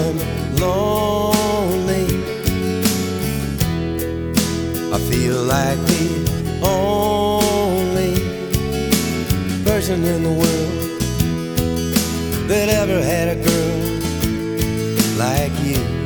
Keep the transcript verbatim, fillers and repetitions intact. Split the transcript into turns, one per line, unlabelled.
I'm lonely. I feel like the only person in the world that ever had a girl like you.